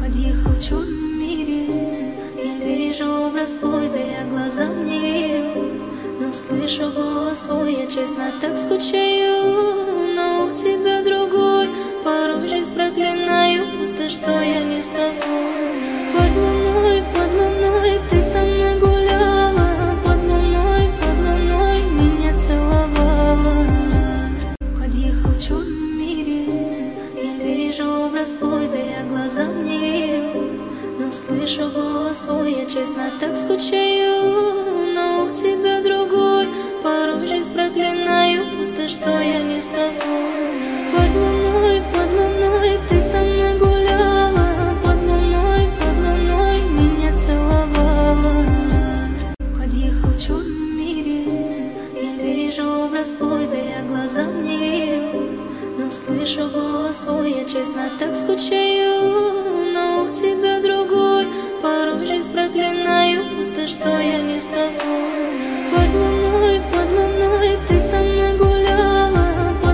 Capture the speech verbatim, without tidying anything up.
Подъехал в черном мире, я вижу образ твой, да я глазам не верю. Но слышу голос твой, я честно так скучаю. Но у тебя другой, порой жизнь проклинаю, будто что я не с тобой. Под луной, под луной ты со мной гуляла, под луной, под луной меня целовала. Подъехал в черном мире, я вижу образ твой, да я глазам не верю. Но слышу голос твой, я честно так скучаю. Но у тебя другой, порой жизнь проклинаю, будто что я не с тобой. Под луной, под луной ты со мной гуляла, под луной, под луной меня целовала. Подъехал в черном мире, я вижу образ твой, да я глазам не верю. Но слышу голос твой, я честно так скучаю. Но у тебя другой, порой жизнь проклинаю, будто что я не с тобой.